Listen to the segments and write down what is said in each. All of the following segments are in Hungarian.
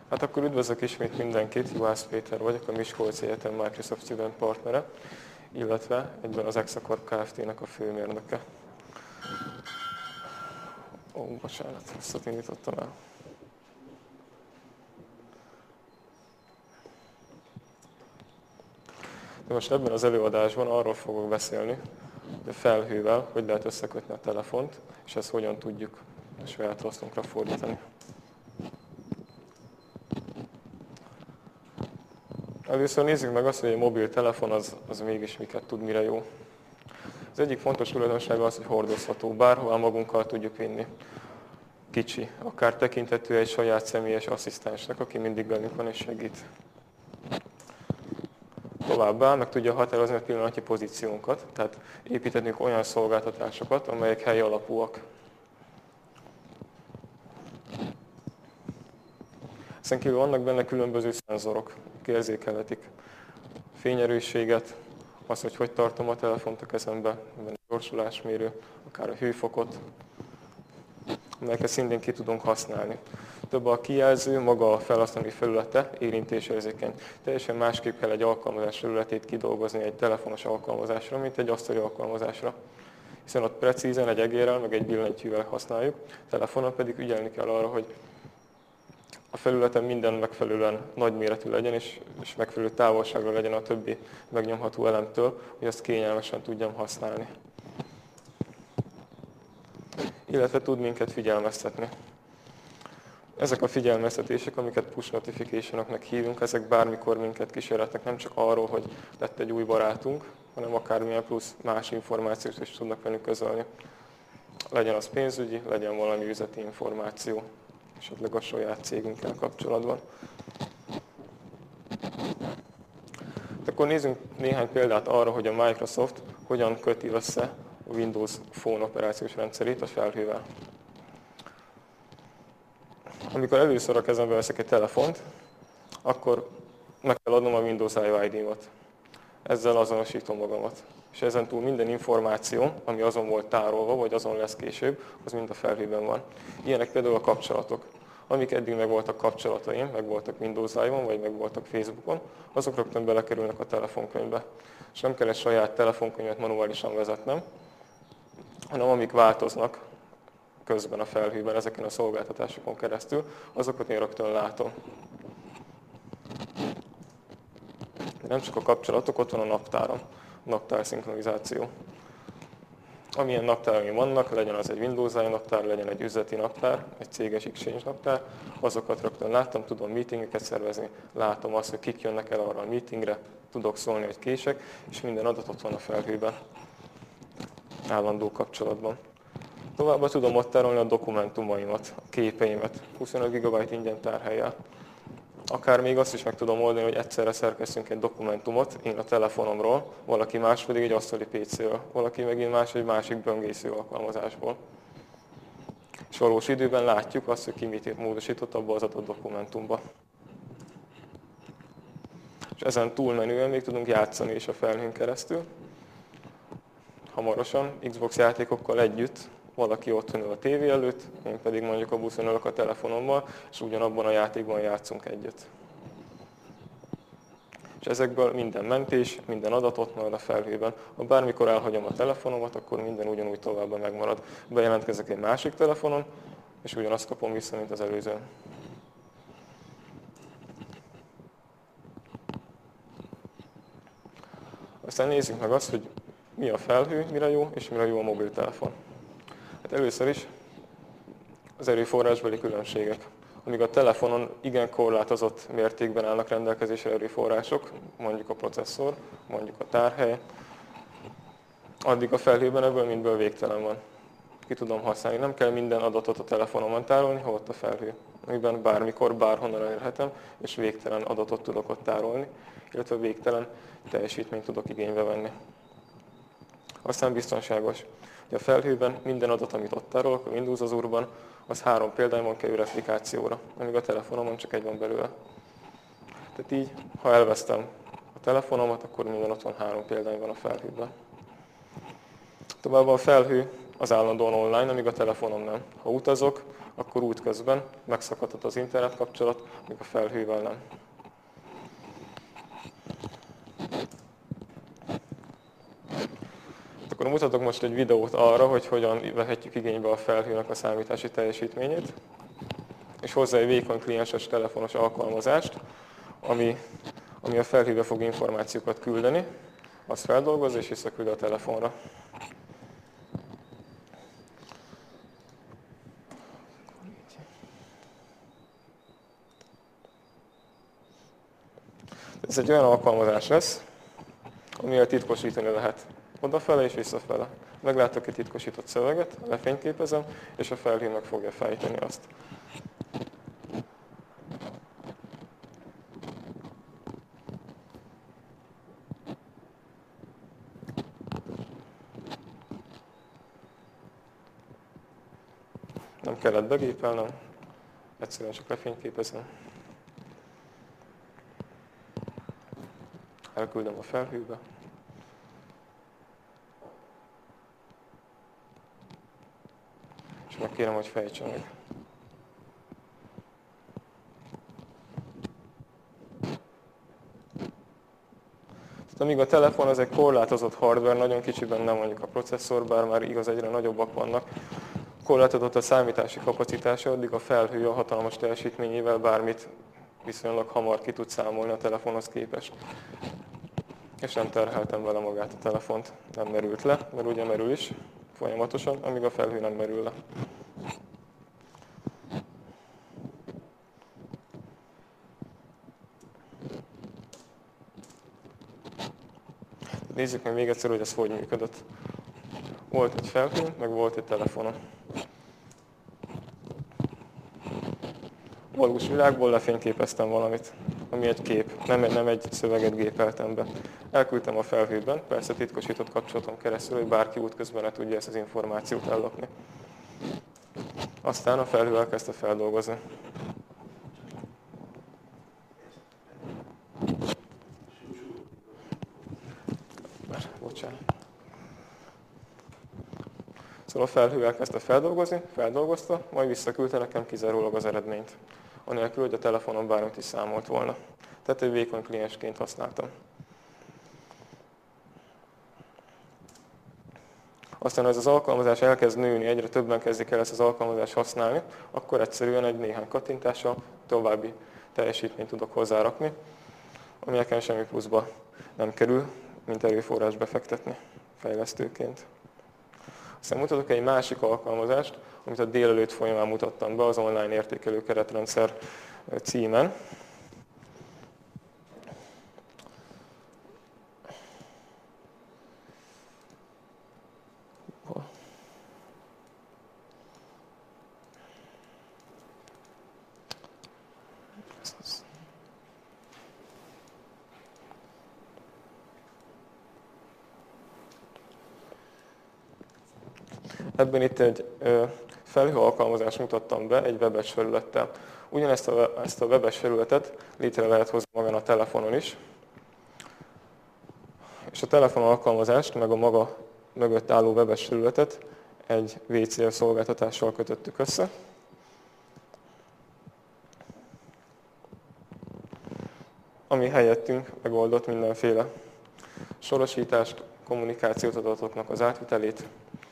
Hát akkor üdvözlök ismét mindenkit, Juhász Péter vagyok, a Miskolci Egyetem Microsoft Student partnere, illetve egyben az Exacorp Kft-nek a főmérnöke. Bocsánat, rosszat indítottam el. De most ebben az előadásban arról fogok beszélni, hogy a felhővel hogy lehet összekötni a telefont, és ezt hogyan tudjuk a saját hasznunkra fordítani. Először nézzük meg azt, hogy egy mobiltelefon az mégis miket tud, mire jó. Az egyik fontos tulajdonsága az, hogy hordozható, bárhová magunkkal tudjuk vinni. Kicsi, akár tekintető egy saját személyes asszisztensnek, aki mindig velünk van és segít. Továbbá meg tudja határozni a pillanatnyi pozíciónkat, tehát építenünk olyan szolgáltatásokat, amelyek hely alapúak. Ezen kívül vannak benne különböző szenzorok, érzékelhetik fényerősséget, az, hogy tartom a telefont a kezembe, benne gyorsulásmérő, akár a hőfokot, amelyeket szintén ki tudunk használni. Több a kijelző, maga a felhasználói felülete érintésérzékeny. Teljesen másképp kell egy alkalmazás felületét kidolgozni egy telefonos alkalmazásra, mint egy asztali alkalmazásra. Hiszen ott precízen egy egérrel, meg egy billentyűvel használjuk, telefonon pedig ügyelni kell arra, hogy a felületen minden megfelelően nagyméretű legyen, és megfelelő távolságra legyen a többi megnyomható elemtől, hogy azt kényelmesen tudjam használni. Illetve tud minket figyelmeztetni. Ezek a figyelmeztetések, amiket push notification-oknak hívunk, ezek bármikor minket kísérletnek nem csak arról, hogy lett egy új barátunk, hanem akármilyen plusz más információt is tudnak velünk közölni. Legyen az pénzügyi, legyen valami üzleti információ, esetleg a saját cégünkkel kapcsolatban. Akkor nézzünk néhány példát arra, hogy a Microsoft hogyan köti össze a Windows Phone operációs rendszerét a felhővel. Amikor először a kezembe veszek egy telefont, akkor meg kell adnom a Windows IO-ID-mat. Ezzel azonosítom magamat. És ezen túl minden információ, ami azon volt tárolva, vagy azon lesz később, az mind a felhőben van. Ilyenek például a kapcsolatok. Amik eddig meg voltak kapcsolataim, meg voltak Windows Live-on, vagy meg voltak Facebookon, azok rögtön belekerülnek a telefonkönyvbe. És nem kell egy saját telefonkönyvet manuálisan vezetnem, hanem amik változnak közben a felhőben, ezeken a szolgáltatásokon keresztül, azokat én rögtön látom. De nem csak a kapcsolatok, ott van a naptáram, a naptárszinkronizáció. Amilyen naptáraim vannak, legyen az egy Windows Live naptár, legyen egy üzleti naptár, egy céges Exchange naptár, azokat rögtön láttam, tudom meetingeket szervezni, látom azt, hogy kik jönnek el arra a meetingre, tudok szólni, hogy kések, és minden adat ott van a felhőben, állandó kapcsolatban. Továbbá tudom ott tárolni a dokumentumaimat, a képeimet, 25 GB ingyen tárhellyel. Akár még azt is meg tudom oldani, hogy egyszerre szerkesztünk egy dokumentumot, én a telefonomról, valaki más pedig egy asztali PC-ről, valaki megint más egy másik böngésző alkalmazásból. És valós időben látjuk azt, hogy ki mit módosított abba az adott dokumentumba. És ezen túlmenően még tudunk játszani is a felhőn keresztül. Hamarosan Xbox játékokkal együtt valaki otthon ül a tévé előtt, én pedig mondjuk a buszon ülök a telefonommal, és ugyanabban a játékban játszunk együtt. És ezekből minden mentés, minden adat ott marad a felhőben. Ha bármikor elhagyom a telefonomat, akkor minden ugyanúgy tovább megmarad. Bejelentkezek egy másik telefonon, és ugyanazt kapom vissza, mint az előzőn. Aztán nézzük meg azt, hogy mi a felhő, mire jó, és mire jó a mobiltelefon. Hát először is az erőforrásbeli különbségek. Amíg a telefonon igen korlátozott mértékben állnak rendelkezésre erőforrások, mondjuk a processzor, mondjuk a tárhely, addig a felhőben ebből mindből végtelen van. Ki tudom használni. Nem kell minden adatot a telefonomon tárolni, ha ott a felhő, amiben bármikor, bárhonnan elérhetem, és végtelen adatot tudok ott tárolni, illetve végtelen teljesítményt tudok igénybe venni. Aztán biztonságos. A felhőben minden adat, amit ott tárolok, a Windows Azure-ban, az 3 példányban kerül replikációra, amíg a telefonomon csak egy van belőle. Tehát így, ha elvesztem a telefonomat, akkor minden ott van 3 példányban a felhőben. Továbbá a felhő az állandóan online, amíg a telefonom nem. Ha utazok, akkor útközben megszakadhat az internet kapcsolat, míg a felhővel nem. Akkor mutatok most egy videót arra, hogy hogyan vehetjük igénybe a felhőnek a számítási teljesítményét, és hozzá egy vékony klienses telefonos alkalmazást, ami a felhőbe fog információkat küldeni, azt feldolgozza és visszaküldi a telefonra. Ez egy olyan alkalmazás lesz, amivel titkosítani lehet odafele és visszafele. Meglátok egy titkosított szöveget, lefényképezem, és a felhő meg fogja fejteni azt. Nem kellett begépelnem, egyszerűen csak lefényképezem. Elküldöm a felhőbe. És megkérem, hogy fejtse meg. Tehát amíg a telefon az egy korlátozott hardware, nagyon kicsi benne mondjuk a processzor, bár már igaz egyre nagyobbak vannak, korlátozott a számítási kapacitása, addig a felhő a hatalmas teljesítményével bármit viszonylag hamar ki tud számolni a telefonhoz képest. És nem terheltem vele magát a telefont, nem merült le, mert ugye merül is folyamatosan, amíg a felhő nem merül le. Nézzük meg még egyszer, hogy ez hogy működött. Volt egy felhő, meg volt egy telefonom. Valós világból lefényképeztem valamit, ami egy kép, nem egy szöveget gépeltem be. Elküldtem a felhőben, persze titkosított kapcsolaton keresztül, hogy bárki útközben ne tudja ezt az információt ellopni. Aztán a felhő elkezdte feldolgozni. Bocsánat. Szóval a felhő elkezdte feldolgozni, feldolgozta, majd visszaküldte nekem kizárólag az eredményt. Anélkül, hogy a telefonon bármit is számolt volna. Tehát egy vékony kliensként használtam. Aztán ez az alkalmazás elkezd nőni, egyre többen kezdik el ezt az alkalmazást használni, akkor egyszerűen egy néhány kattintással további teljesítményt tudok hozzárakni, ami nekem semmi pluszba nem kerül, mint erőforrás befektetni fejlesztőként. Aztán mutatok egy másik alkalmazást, amit a délelőtt folyamán mutattam be az online értékelő keretrendszer címen. Ebben itt egy felhő alkalmazást mutattam be egy webes felülettel. Ugyanezt a webes felületet létre lehet hozni magán a telefonon is. És a telefon alkalmazást, meg a maga mögött álló webes felületet egy VCL szolgáltatással kötöttük össze. Ami helyettünk megoldott mindenféle sorosítást, kommunikációt, adatoknak az átvitelét.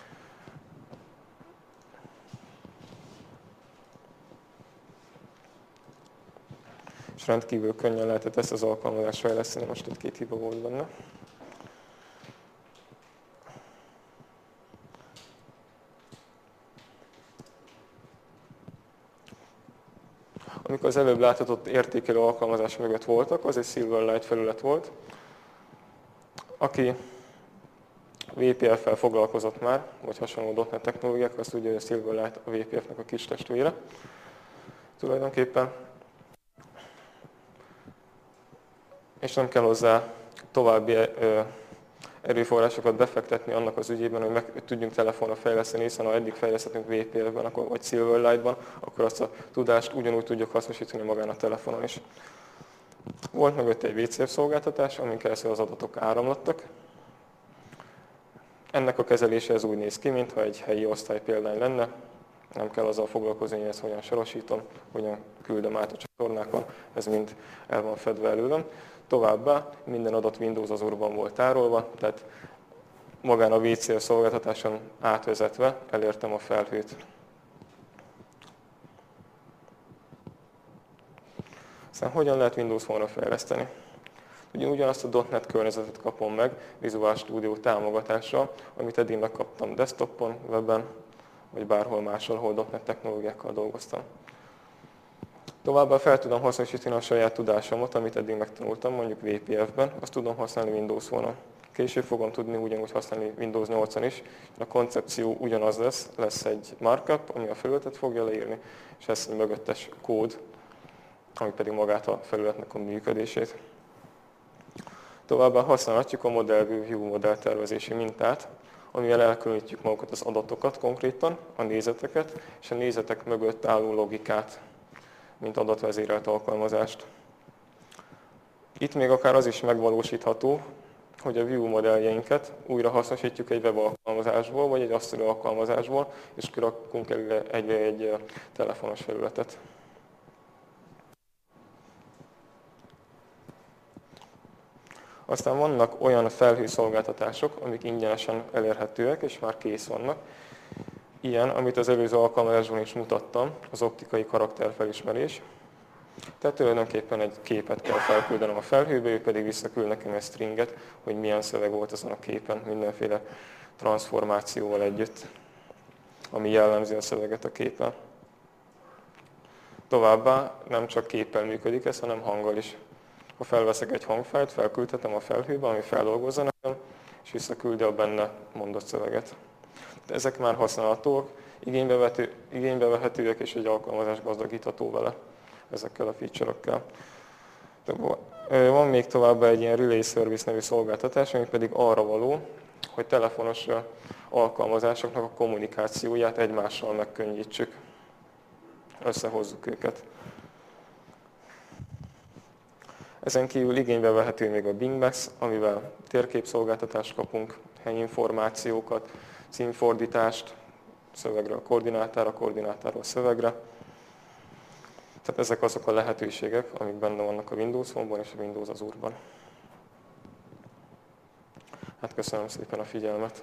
És rendkívül könnyen lehetett ezt az alkalmazást fejleszteni, most egy-két hiba volt benne. Amikor az előbb láthatott értékelő alkalmazás mögött voltak, az egy Silverlight felület volt, aki VPF-fel foglalkozott már, vagy hasonló .NET technológiák, azt tudja, hogy a Silverlight a VPF-nek a kis testvére tulajdonképpen. És nem kell hozzá további erőforrásokat befektetni annak az ügyében, hogy meg tudjunk telefonra fejleszteni, hiszen ha eddig fejlesztettünk VPF-ben vagy Silverlight-ban, akkor azt a tudást ugyanúgy tudjuk hasznosítani magán a telefonon is. Volt mögött egy VCF szolgáltatás, amin keresztül az adatok áramlottak. Ennek a kezelése ez úgy néz ki, mintha egy helyi osztálypéldány lenne. Nem kell azzal foglalkozni, hogy ezt hogyan sorosítom, hogyan küldöm át a csatornákon, ez mind el van fedve előlem. Továbbá minden adat Windows Azure-ban volt tárolva, tehát magán a VCF szolgáltatáson átvezetve elértem a felhőt. Aztán hogyan lehet Windows Phone-ra fejleszteni? Ugyanazt a .NET környezetet kapom meg Visual Studio támogatással, amit eddig megkaptam desktopon, webben, vagy bárhol máshol, ahol .NET technológiákkal dolgoztam. Továbbá fel tudom hasznosítani a saját tudásomat, amit eddig megtanultam, mondjuk VPF-ben, azt tudom használni Windows Phone-on. Később fogom tudni ugyanúgy használni Windows 8-on is. A koncepció ugyanaz lesz egy markup, ami a felületet fogja leírni, és lesz egy mögöttes kód, ami pedig magát a felületnek a működését. Továbbá használhatjuk a modellview view modelltervezési mintát, amivel elkülönítjük magukat az adatokat konkrétan, a nézeteket, és a nézetek mögött álló logikát, mint adatvezérelt alkalmazást. Itt még akár az is megvalósítható, hogy a view modelljeinket újra hasznosítjuk egy web alkalmazásból, vagy egy asztali alkalmazásból, és kirakunk egy telefonos felületet. Aztán vannak olyan felhőszolgáltatások, amik ingyenesen elérhetőek, és már kész vannak. Ilyen, amit az előző alkalmazásban is mutattam, az optikai karakterfelismerés. Tehát tulajdonképpen egy képet kell felküldenem a felhőbe, ő pedig visszaküld nekem egy stringet, hogy milyen szöveg volt azon a képen, mindenféle transformációval együtt, ami jellemzi a szöveget a képen. Továbbá nem csak képpel működik ez, hanem hanggal is. Ha felveszek egy hangfájlt, felküldhetem a felhőbe, ami feldolgozza nekem, és visszaküldi a benne mondott szöveget. De ezek már használhatóak, igénybe vehetőek, és egy alkalmazás gazdagítható vele ezekkel a feature-okkel. Van még továbbá egy ilyen Relay Service nevű szolgáltatás, ami pedig arra való, hogy telefonos alkalmazásoknak a kommunikációját egymással megkönnyítsük. Összehozzuk őket. Ezen kívül igénybe vehető még a Bing Maps, amivel térképszolgáltatást kapunk, helyi információkat, címfordítást, szövegről a koordinátáról szövegre. Tehát ezek azok a lehetőségek, amik benne vannak a Windows Phone-ban és a Windows Azure-ban. Hát köszönöm szépen a figyelmet!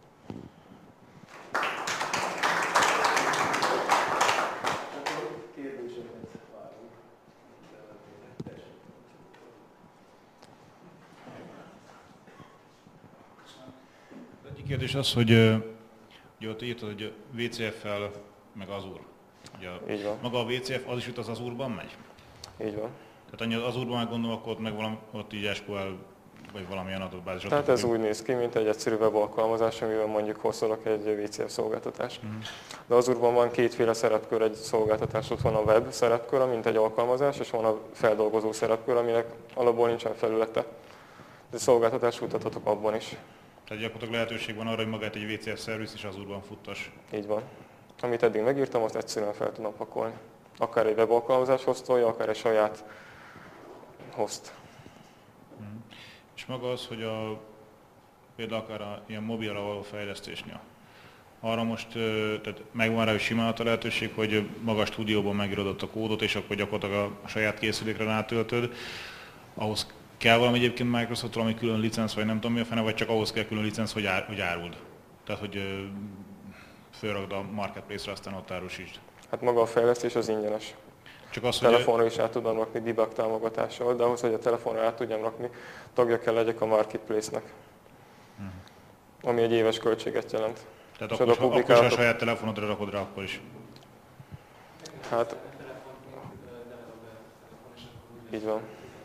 Kérdés az, hogy ugye ott írtad, hogy VCF-fel meg Azure. Ugye Így van. maga a VCF az is jut az Azure-ban megy? Így van. Tehát annyi az Azure-ban meg gondolom, akkor ott, meg ott így SQL vagy valamilyen adatbázis. Tehát ez úgy néz ki, mint egy egyszerű web alkalmazás, amivel mondjuk hozolok egy VCF szolgáltatást. De Azure-ban van kétféle szerepkör egy szolgáltatás, ott van a web szerepkör, mint egy alkalmazás, és van a feldolgozó szerepkör, aminek alapból nincsen felülete. De szolgáltatást futtathatok abban is. Tehát gyakorlatilag lehetőség van arra, hogy magát egy VCF szerviz is Azure-ban futtass. Így van. Amit eddig megírtam, azt egyszerűen fel tudom pakolni. Akár egy webalkalmazás hostolja, akár egy saját host. És maga az, hogy például akár ilyen mobilra való fejlesztésnél. Arra most tehát megvan rá, hogy simán a lehetőség, hogy maga a stúdióban megírodott a kódot, és akkor gyakorlatilag a saját készülékre rátöltöd. Ahhoz kell valami egyébként Microsoft valami külön licenc, vagy nem tudom mi a fene, vagy csak ahhoz kell külön licenc, hogy áruld. Tehát, hogy fölrakd a marketplace-re, aztán ott árusítsd. Hát maga a fejlesztés az ingyenes. Csak az, telefonra is át tudom rakni debug támogatással, de ahhoz, hogy a telefonra át tudjam rakni, tagja kell legyek a marketplace-nek. Ami egy éves költséget jelent. Tehát akkor is a saját telefonodra rakod rá akkor is. Hát, így van.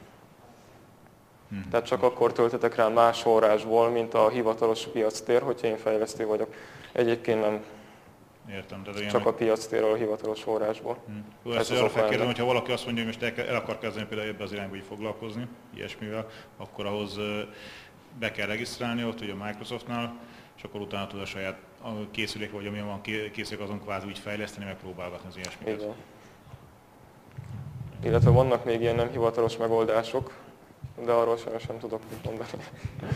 Tehát csak akkor töltetek rá más forrásból, mint a hivatalos piactér, hogyha én fejlesztő vagyok. Egyébként nem. Értem. Tehát csak a piactérről a hivatalos forrásból. Ezt arra felkérdem, hogyha valaki azt mondja, hogy most el akar kezdeni például ebbe az irányba foglalkozni, ilyesmivel, akkor ahhoz be kell regisztrálni ott, ugye a Microsoftnál, és akkor utána tud a saját készülék, vagy amilyen van készülék, azon kvázi úgy fejleszteni, megpróbálgatni az ilyesmiket. Igen. Illetve vannak még ilyen nem hivatalos megoldások, de arról sem tudok mit mondani.